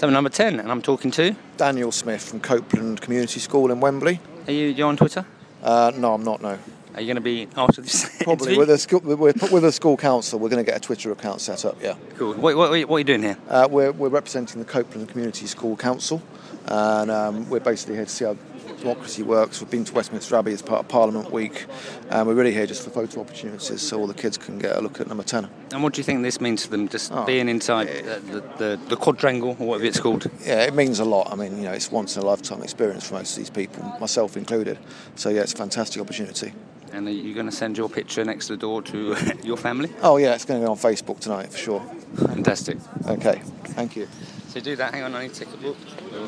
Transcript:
So number 10, and I'm talking to... Daniel Smith from Copeland Community School in Wembley. Are you on Twitter? No, I'm not, no. Are you going to be after this Probably. interview? With a school council, we're going to get a Twitter account set up, yeah. Cool. What are you doing here? We're representing the Copeland Community School Council, and we're basically here to see how democracy works. We've been to Westminster Abbey as part of Parliament Week, and we're really here just for photo opportunities so all the kids can get a look at number 10. And what do you think this means to them, just being inside the quadrangle, or whatever it's called? Yeah, it means a lot. I mean, you know, it's once in a lifetime experience for most of these people, myself included. So yeah, it's a fantastic opportunity. And are you going to send your picture next to the door to your family? Oh yeah, it's going to go on Facebook tonight for sure. Fantastic. Okay, thank you. So do that. Hang on, I need to take a book.